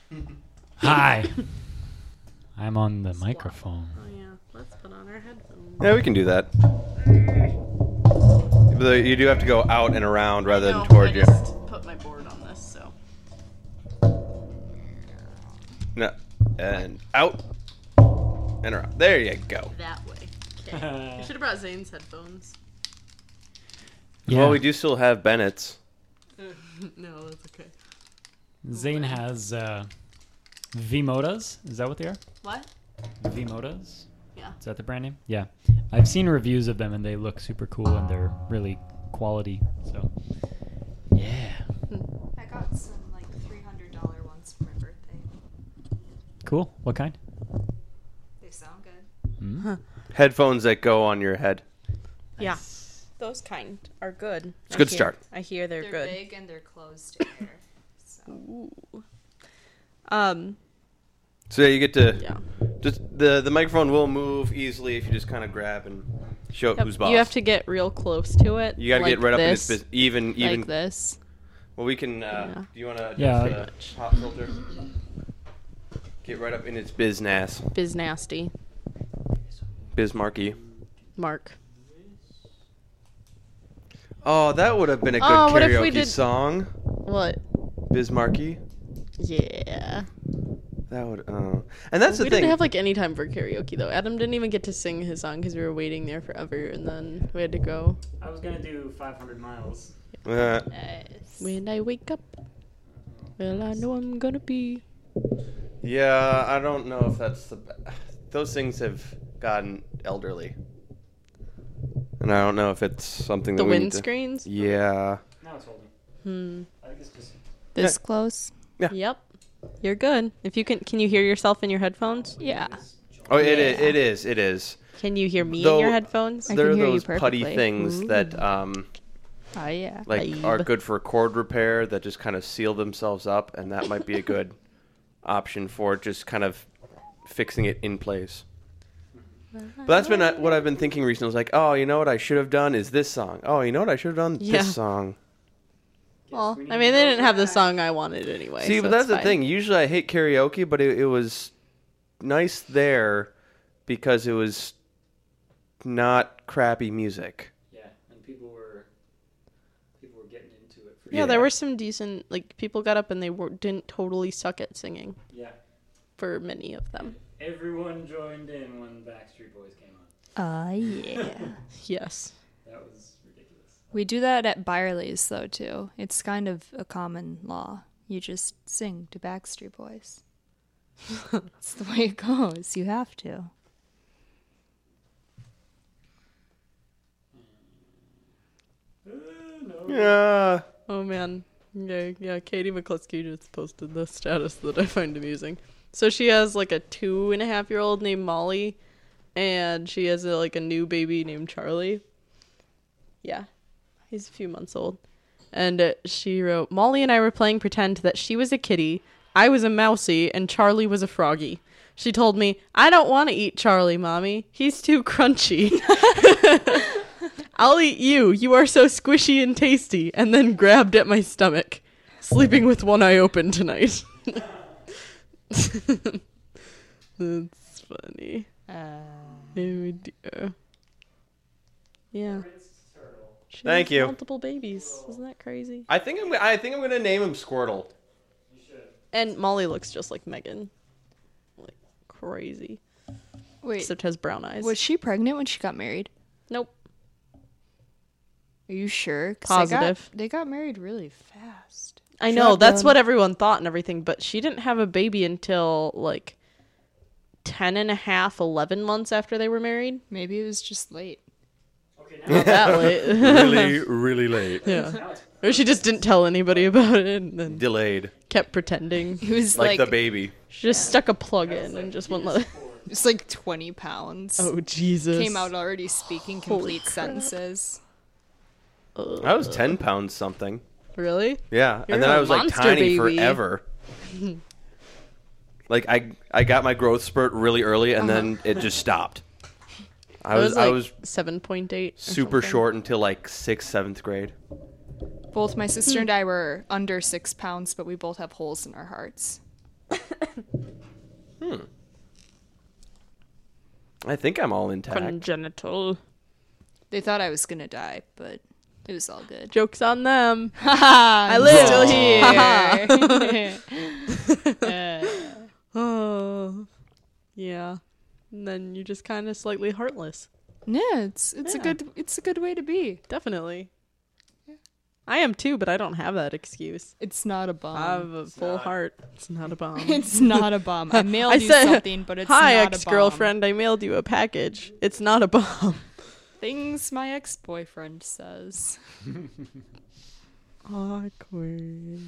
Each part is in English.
Hi. I'm on the microphone. Oh yeah, let's put on our headphones. Yeah, we can do that. But you do have to go out and around rather than I toward you. just put my board on this, so. No, and out and around. There you go. That way. Okay. You should have brought Zane's headphones. Yeah. Well, we do still have Bennett's. No, that's okay. Zane has V-Modas. Is that what they are? What? V-Modas? Yeah. Is that the brand name? Yeah. I've seen reviews of them and they look super cool and they're really quality. So, yeah. I got some like $300 ones for my birthday. Cool. What kind? They sound good. Mm. Headphones that go on your head. Yeah. Those kind are good. It's a good start. I hear they're good. Big and they're closed to air. So. Ooh. So yeah, you get to Yeah. just the microphone will move easily if you just kind of grab and show Yep, who's boss. you have to get real close to it. You got to like get right up in its this, business. Even. like this. Well, we can. Yeah. Do you want to Yeah. adjust the pop filter? Get right up in its business. Biz nasty. Bismarcky. Mark. Oh, that would have been a good Oh, what if we karaoke did- song. What? Bismarcky. Yeah. That would. And that's We the thing. didn't have like any time for karaoke though. Adam didn't even get to sing his song because we were waiting there forever, and then we had to go. I was going to do 500 miles. When I wake up, well, I know I'm gonna be. Yeah, I don't know if that's the. Those things have gotten elderly, and I don't know if it's something The that we need to- windscreens. Yeah. Now it's holding. Hmm. I think it's just... This close? Yeah. Yep. You're good. If you can you hear yourself in your headphones? Yeah. Oh, it is. It is. It is. Can you hear me in Though- your headphones? I There are can hear you those putty perfectly. things that Oh, yeah. like Babe. are good for cord repair that just kind of seal themselves up, and that might be a good option for just kind of fixing it in place. But that's been what I've been thinking recently. I was like, oh, you know what I should have done is this song. Oh, you know what I should have done? Yeah. This song. Well, I mean, they didn't have the song I wanted anyway. See, so but that's it's the fine. thing. Usually I hate karaoke, but it was nice there because it was not crappy music. Yeah, and people were getting into it. For Yeah, Yeah. there were some decent like people got up and they didn't totally suck at singing Yeah. for many of them. Everyone joined in when Backstreet Boys came on. Yeah. Yes. That was ridiculous. We do that at Byerly's, though, too. It's kind of a common law. You just sing to Backstreet Boys. It's the way it goes. You have to. Yeah. Oh man. Yeah. Katie McCluskey just posted the status that I find amusing. So she has like a 2.5-year-old named Molly, and she has a new baby named Charlie. Yeah, he's a few months old. And she wrote, Molly and I were playing pretend that she was a kitty, I was a mousy, and Charlie was a froggy. She told me, I don't want to eat Charlie, Mommy. He's too crunchy. I'll eat you. You are so squishy and tasty. And then grabbed at my stomach. Sleeping with one eye open tonight. That's funny. Oh dear. Yeah. She Thank has you. Multiple babies. Isn't that crazy? I think I'm gonna name him Squirtle. And Molly looks just like Megan. Like crazy. Wait, Except has brown eyes. was she pregnant when she got married? Nope. Are you sure? 'Cause Positive. They got married really fast. I know, that's Shotgun. what everyone thought and everything, but she didn't have a baby until like 10 and a half, 11 months after they were married. Maybe it was just late. Okay, Not that late. Really, really late. Yeah. Or she just didn't tell anybody about it and then Delayed. kept pretending. It was Like like, the baby. She just stuck a plug in and just wouldn't let it. it was like 20 pounds. Oh, Jesus. Came out already speaking Holy complete crap. sentences. I was 10 pounds something. Really? Yeah, You're and then a I was like monster tiny baby. forever. Like I got my growth spurt really early, and then it just stopped. I was like I was 7.8. or super something. short until like 6th, 7th grade. Both my sister and I were under 6 pounds, but we both have holes in our hearts. I think I'm all intact. Congenital. They thought I was gonna die, but it was all good. Joke's on them. I I live. still here. Oh, yeah. And then you're just kind of slightly heartless. Yeah, it's a good way to be. Definitely. I am too, but I don't have that excuse. It's not a I bomb. have a full heart. It's not a bomb. It's not a bomb. I mailed I you said, something, but it's Hi, not ex-girlfriend. I mailed you a package. It's not a bomb. a bomb. Things my ex-boyfriend says. Awkward.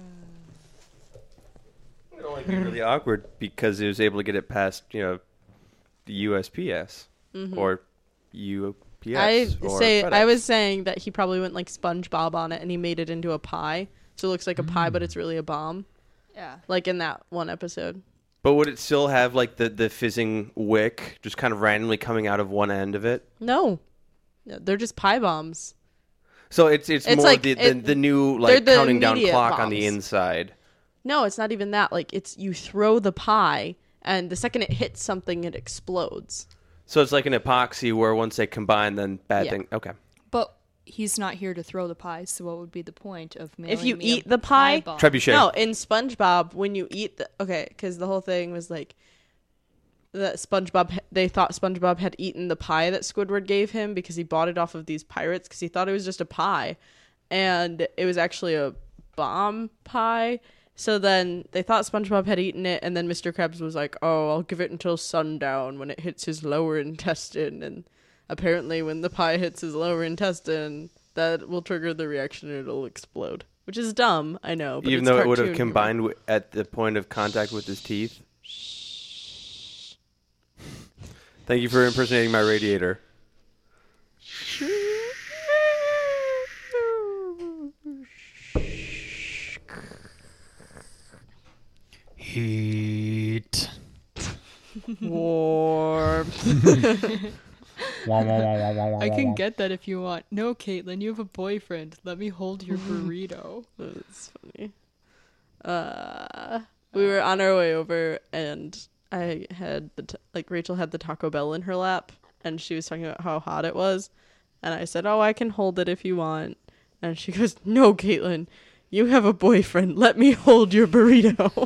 It only be really awkward because he was able to get it past, the USPS or UPS. I or say FedEx. I was saying that he probably went like SpongeBob on it, and he made it into a pie, so it looks like a pie, but it's really a bomb, Yeah. like in that one episode. But would it still have like the fizzing wick just kind of randomly coming out of one end of it? No, they're just pie bombs. So it's more like the new they're like the counting down immediate clock on the bombs. inside. No, it's not even that. Like you throw the pie, and the second it hits something, it explodes. So it's like an epoxy where once they combine, then bad Yeah. thing. Okay. But he's not here to throw the pie, so what would be the point of mailing If you me eat a the pie- bomb? Trebuchet. No, in SpongeBob, when you eat because the whole thing was like that they thought SpongeBob had eaten the pie that Squidward gave him because he bought it off of these pirates because he thought it was just a pie, and it was actually a bomb pie. So then they thought SpongeBob had eaten it, and then Mr. Krabs was like, "Oh, I'll give it until sundown when it hits his lower intestine." And apparently, when the pie hits his lower intestine, that will trigger the reaction and it'll explode. Which is dumb, I know. But Even it's though it would have cartoon humor. combined at the point of contact with his teeth. Thank you for impersonating my radiator. Heat. Warm. I can get that if you want. No, Caitlin, you have a boyfriend. Let me hold your burrito. That's funny. We were on our way over, and I had Rachel had the Taco Bell in her lap, and she was talking about how hot it was, and I said, "Oh, I can hold it if you want," and she goes, "No, Caitlin, you have a boyfriend. Let me hold your burrito."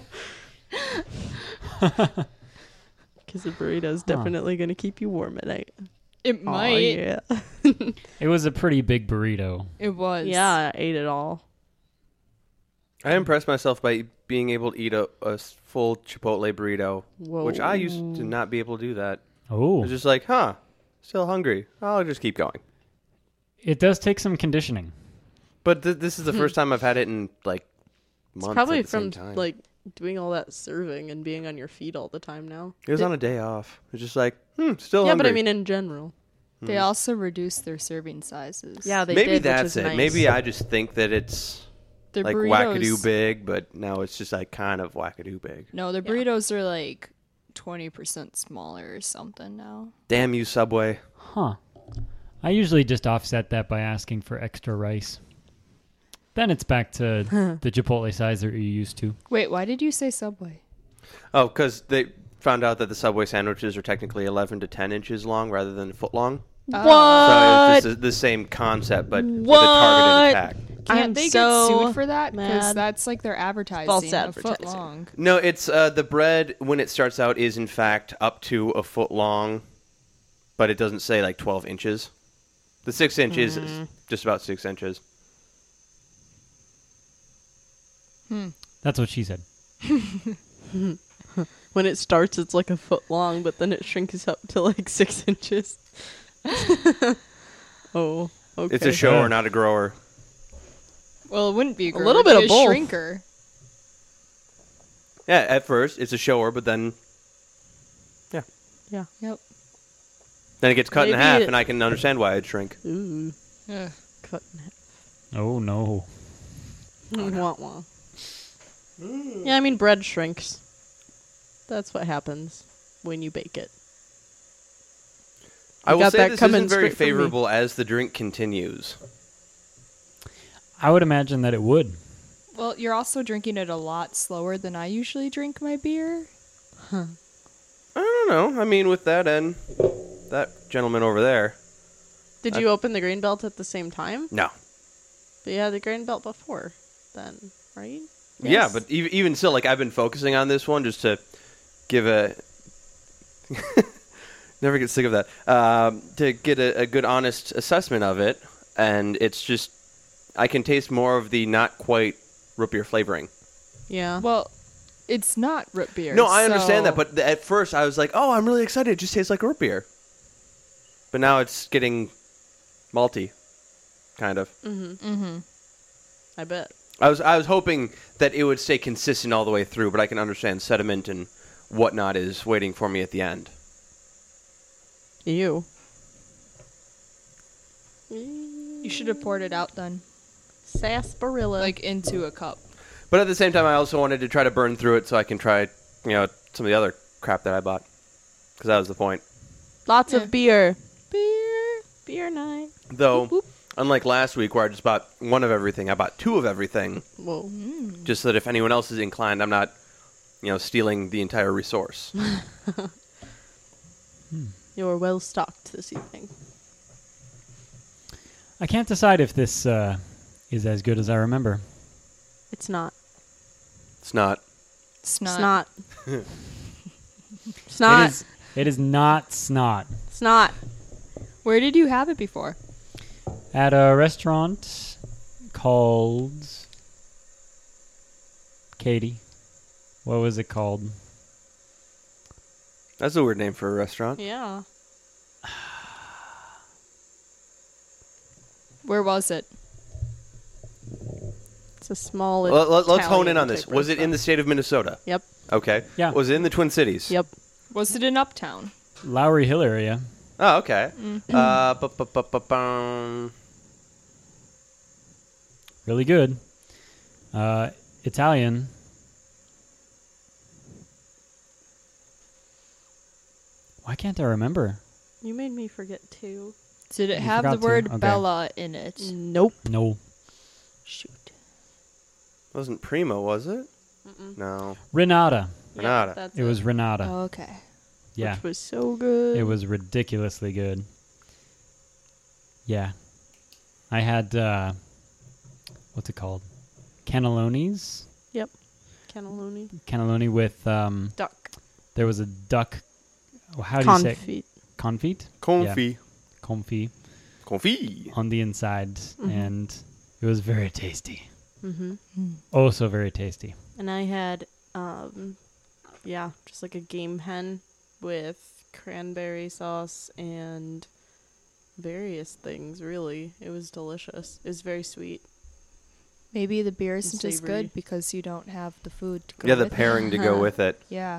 Because the burrito is definitely going to keep you warm at night. It Aw, might. yeah. It was a pretty big burrito. It was. Yeah, I ate it all. I impressed myself by being able to eat a full Chipotle burrito, Whoa. which I used to not be able to do that. I Oh, was just like, still hungry. I'll just keep going. it does take some conditioning. But this is the first time I've had it in like months. It's probably at the from same time. like doing all that serving and being on your feet all the time now. It was on a day off. It was just like, still Yeah, hungry. but I mean in general. They also reduced their serving sizes. Yeah, they maybe did, that's which is it. nice. Maybe I just think that it's Their like burritos, wackadoo big, but now it's just like kind of wackadoo big. No, their burritos are like 20% smaller or something now. Damn you, Subway. Huh. I usually just offset that by asking for extra rice. Then it's back to the Chipotle size that you're used to. Wait, why did you say Subway? Oh, because they found out that the Subway sandwiches are technically 11 to 10 inches long rather than a foot long. What? So it's just the same concept, but with a targeted attack. Can't I'm they so get sued for that? Because mad. that's like their advertising. False A foot advertising. long. No, it's the bread when it starts out is in fact up to a foot long, but it doesn't say like 12 inches. The 6 inches is just about 6 inches. That's what she said. When it starts, it's like a foot long, but then it shrinks up to like 6 inches. Oh, okay. It's a shower, not a grower. Well, it wouldn't be a grower, little it'd bit be of a both. shrinker. Yeah, at first it's a shower, but then Yeah. Yep. then it gets cut in Maybe half, it- and I can understand why it'd shrink. Ooh, Ugh. cut in half. Oh, no. Wah, wah. Yeah, I mean bread shrinks. That's what happens when you bake it. I will got say that this coming isn't very straight from me. favorable as the drink continues. I would imagine that it would. Well, you're also drinking it a lot slower than I usually drink my beer. I don't know. I mean, with that and that gentleman over there. Did you open the grain belt at the same time? No. But you had the grain belt before then, right? Yeah, but even still, like, I've been focusing on this one just to give a... Never get sick of that. To get a good, honest assessment of it. And it's just... I can taste more of the not quite root beer flavoring. Yeah. Well, it's not root beer. No, I understand so- that, but at first I was like, oh, I'm really excited. It just tastes like root beer. But now it's getting malty, kind of. I bet. I was hoping that it would stay consistent all the way through, but I can understand sediment and whatnot is waiting for me at the end. You. You should have poured it out then, Sarsaparilla. like into a cup. But at the same time, I also wanted to try to burn through it so I can try, some of the other crap that I bought. Because that was the point. Lots Yeah. of beer. Beer night. Though, Whoop, whoop. unlike last week where I just bought one of everything, I bought two of everything. Whoa. Just so that if anyone else is inclined, I'm not, stealing the entire resource. You're well stocked this evening. I can't decide if this is as good as I remember. It's not. It's not. Snot. It's not. It's not. It is not snot. It's not. Where did you have it before? At a restaurant called Katie. What was it called? That's a weird name for a restaurant. Yeah. Where was it? It's a small. Let's hone in on Italian this. type Was it in the restaurant. state of Minnesota? Yep. Okay. Yeah. Was it in the Twin Cities? Yep. Was it in Uptown? Lowry Hill area. Oh, okay. Really good. Italian. Why can't I remember? You made me forget too. Did it You have the forgot to? word Okay. Bella in it? Nope. No. Shoot. Wasn't Primo, was it? No. Renata. Renata. Yep, that's It was Renata. Oh, okay. Yeah. Which was so good. It was ridiculously good. Yeah. I had, what's it called? Cannellonis? cannelloni. Cannelloni with, Duck. there was a duck. How do you say? Confit. Confit? Confit. Confit Confit. on the inside. And it was very tasty. Mm-hmm. Also very tasty. And I had, just like a game hen with cranberry sauce and various things, really. It was delicious. It was very sweet. Maybe the beer isn't as savory. good because you don't have the food to go Yeah, the with it. pairing to go with it. Yeah.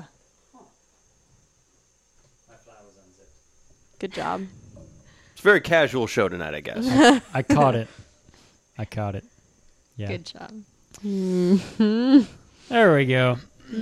Good job. It's a very casual show tonight, I guess. I caught it. Yeah. Good job. There we go.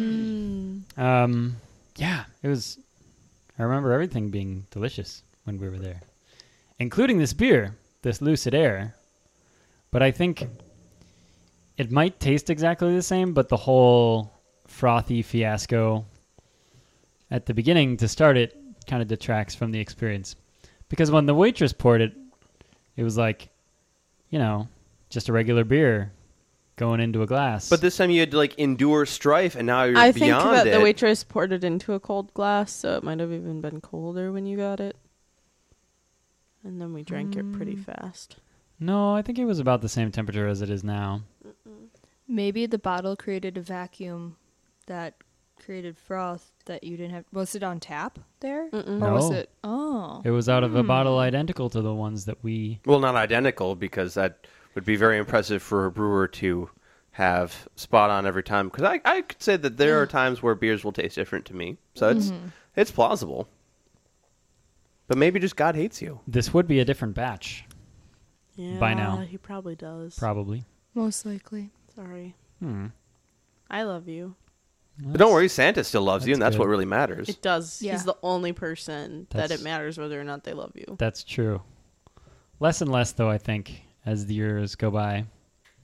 Yeah, it was. I remember everything being delicious when we were there, including this beer, this Lucid Air. But I think it might taste exactly the same, but the whole frothy fiasco at the beginning to start it kind of detracts from the experience. Because when the waitress poured it, it was like, just a regular beer going into a glass. But this time you had to endure strife, and now you're I think beyond that it. the waitress poured it into a cold glass, so it might have even been colder when you got it. And then we drank it pretty fast. No, I think it was about the same temperature as it is now. Maybe the bottle created a vacuum that created froth that you didn't have. Was it on tap there? Or was No. it? Oh. It was out of a bottle identical to the ones that we... Well, not identical, because that would be very impressive for a brewer to have spot on every time. Because I could say that there are times where beers will taste different to me. So it's plausible. But maybe just God hates you. This would be a different batch, Yeah, By now. he probably does. probably. Most likely. Sorry. Hmm. I love you. But don't worry, Santa still loves you, and that's that's what good. really matters. It does. Yeah. He's the only person that That's- it matters whether or not they love you. That's true. Less and less, though, I think, as the years go by.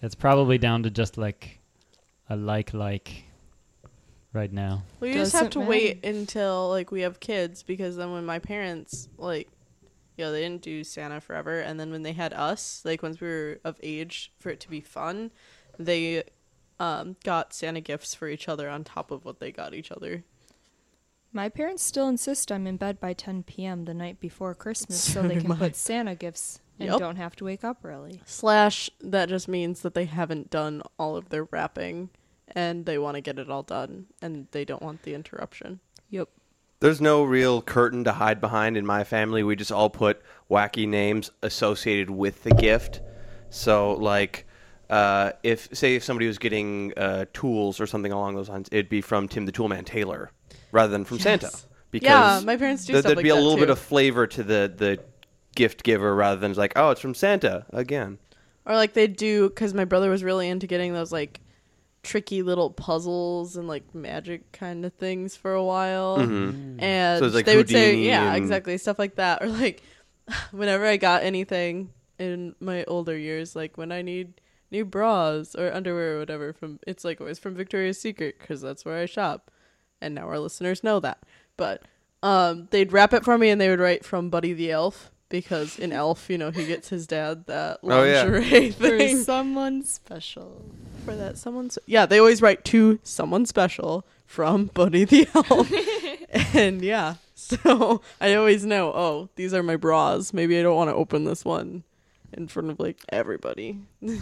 It's probably down to just like a like right now. Well, you just have to Doesn't wait until like we have kids, because then when my parents like, they didn't do Santa forever, and then when they had us, like once we were of age for it to be fun, they got Santa gifts for each other on top of what they got each other. My parents still insist I'm in bed by 10 p.m. the night before Christmas so So they do can mine. put Santa gifts and Yep. don't have to wake up early. / that just means that they haven't done all of their wrapping, and they want to get it all done, and they don't want the interruption. Yep. There's no real curtain to hide behind in my family. We just all put wacky names associated with the gift. So, like, if somebody was getting tools or something along those lines, it'd be from Tim the Toolman Taylor rather than from Santa. Because Yeah, my parents do stuff there'd like be a that, little too. bit of flavor to the gift giver rather than just like, oh, it's from Santa again. Or like they do, because my brother was really into getting those like tricky little puzzles and like magic kind of things for a while. And So it's like they would say, Houdini yeah, and- exactly, stuff like that. Or like whenever I got anything in my older years, like when I need new bras or underwear or whatever, it's like always from Victoria's Secret, because that's where I shop. And now our listeners know that. But they'd wrap it for me, and they would write from Buddy the Elf, because in Elf, he gets his dad that Oh, yeah. lingerie For thing. someone special. For that someone, they always write to someone special from Buddy the Elf. And yeah, so I always know, oh, these are my bras. Maybe I don't want to open this one in front of like everybody.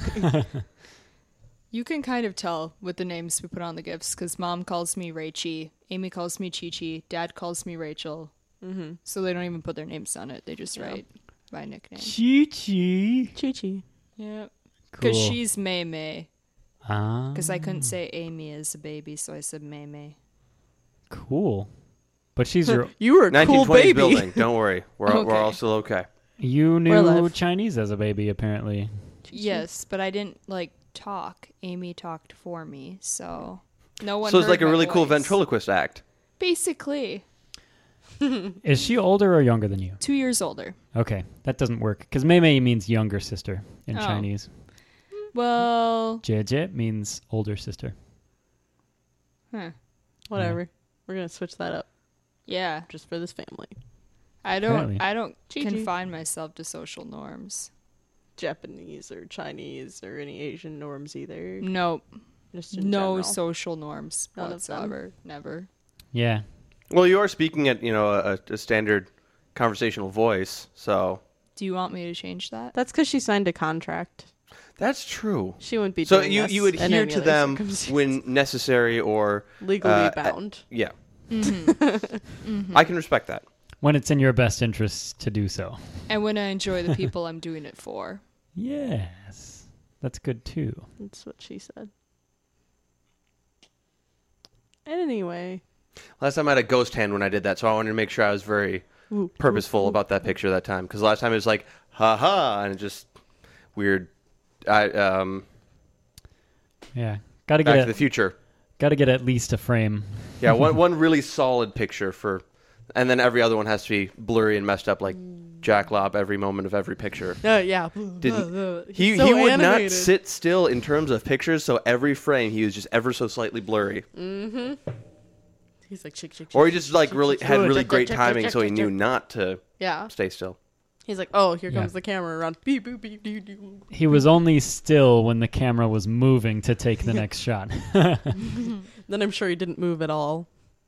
You can kind of tell with the names we put on the gifts because Mom calls me Rachie, Amy calls me Chi-Chi, Dad calls me Rachel. Mm-hmm. So they don't even put their names on it. They just write my nickname. Chi-Chi. Chi-Chi. Yeah. Cool. Because she's May May. Ah, Because I couldn't say Amy as a baby, so I said May May. cool. But she's your... You were a cool 1920s baby. building. Don't worry. We're Okay. all still okay. You We're knew alive. Chinese as a baby, apparently. Yes, but I didn't talk. Amy talked for me, so no one. So it's heard like a my really cool voice. ventriloquist act. Basically, Is she older or younger than you? 2 years older. Okay, that doesn't work. Because Mei Mei means younger sister in Oh. Chinese. Well, Jie means older sister. Whatever. We're gonna switch that up yeah. just for this family. Apparently. I don't Chi-Chi. confine myself to social norms. Japanese or Chinese or any Asian norms either. Nope. Just in No general. social norms None of them. whatsoever. Never. Yeah. Well, you are speaking at a standard conversational voice, so Do you want me to change that? That's because she signed a contract. that's true. She wouldn't be. So doing you this you in adhere any to other them circumstance. when necessary or legally bound. yeah. Mm-hmm. I can respect that. When it's in your best interest to do so. And when I enjoy the people I'm doing it for. Yes. That's good too. That's what she said. Anyway, Last time I had a ghost hand when I did that, so I wanted to make sure I was very Ooh, purposeful about that picture that time. Because last time it was like, ha ha, and it just weird. Yeah. Gotta Back to get the Future. gotta get at least a frame. Yeah, one really solid picture for, and then every other one has to be blurry and messed up like Jack Lobb every moment of every picture. yeah. He so he would animated. not sit still in terms of pictures, so every frame he was just ever so slightly blurry. He's like chick. Or he just like really had really Check, great check, timing, check, so he check, knew check. not to Yeah. stay still. He's like, oh, here Yeah. comes the camera around. Beep boop beep doo doo. He was only still when the camera was moving to take the next shot. Then I'm sure he didn't move at all.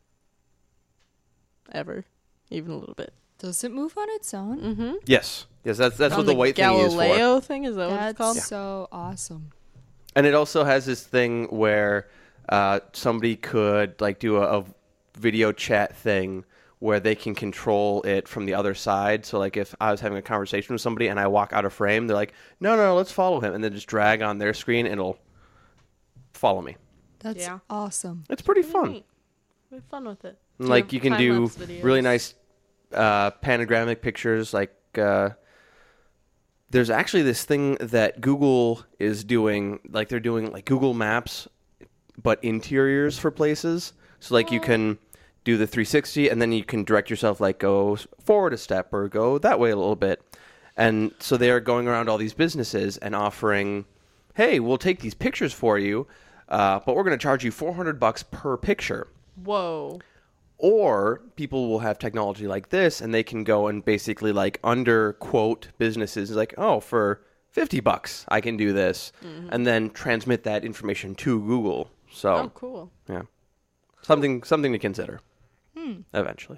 Ever, even a little bit. Does it move on its own? Mm-hmm. Yes, that's On what the white thing is for. Galileo thing is that what it's That's called? so awesome. And it also has this thing where somebody could like do a video chat thing where they can control it from the other side. So like if I was having a conversation with somebody and I walk out of frame, they're like, no, let's follow him. And then just drag on their screen and it'll follow me. That's Yeah. awesome. It's pretty fun. Neat. We have fun with it. And, like you can do Time-lapse videos. really nice panoramic pictures. Like there's actually this thing that Google is doing. Like they're doing like Google Maps, but interiors for places. So like you can do the 360 and then you can direct yourself like go forward a step or go that way a little bit. And so they are going around all these businesses and offering hey, we'll take these pictures for you, but we're going to charge you $400 per picture. Whoa. Or people will have technology like this, and they can go and basically like under quote businesses like, oh, for $50 I can do this, and then transmit that information to Google. So, Oh, cool. yeah, something to consider eventually.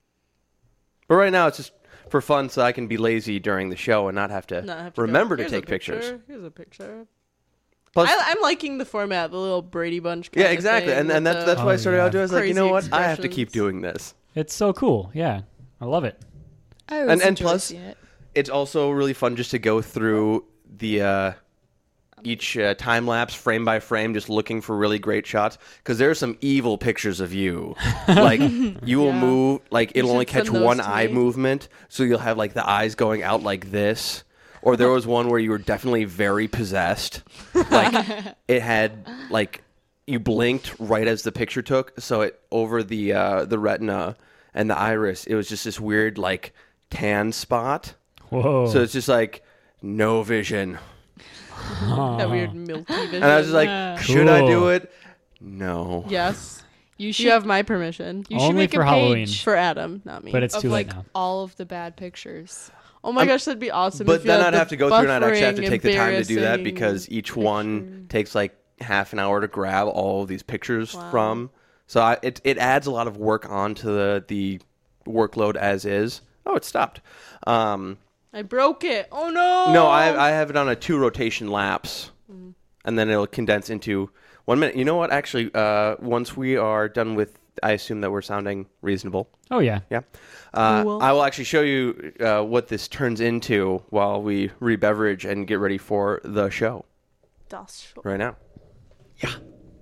But right now it's just for fun, so I can be lazy during the show and not have to, Not have to remember go, to "Here's a take pictures. picture, Here's a picture. Plus, I'm liking the format, the little Brady Bunch. yeah, kinda exactly, thing and with that's the- why I started out doing. I was like, you know Crazy what, I have to keep expressions. doing this. It's so cool. Yeah, I love it. I always And enjoy plus- seeing it. It's also really fun just to go through the each time lapse frame by frame, just looking for really great shots. Because there are some evil pictures of you. Like you will Yeah. move, like it'll should only catch send those one to eye me. movement, so you'll have like the eyes going out like this. Or there was one where you were definitely very possessed. Like it had like you blinked right as the picture took, so it over the retina and the iris, it was just this weird like tan spot. Whoa. So it's just like no vision. That weird milky vision. And I was just like, should I do Cool. it? No. yes. You should You have my permission. you should Only make for a Halloween. page For Adam, not me. but it's of too late like now. all of the bad pictures. Oh my gosh, that'd be awesome. But if you then had I'd the have to go through and I'd actually have to buffering, take the time to do that embarrassing because each one takes like half an hour to grab all of these pictures Wow. from. So it adds a lot of work onto the workload as is. Oh, it stopped. I broke it. Oh no. No, I have it on a 2 rotation lapse, and then it'll condense into 1 minute. You know what? Actually, once we are done with, I assume that we're sounding reasonable. Oh yeah. Yeah. Cool. I will actually show you what this turns into while we re-beverage and get ready for the show Das Show. right now. Yeah.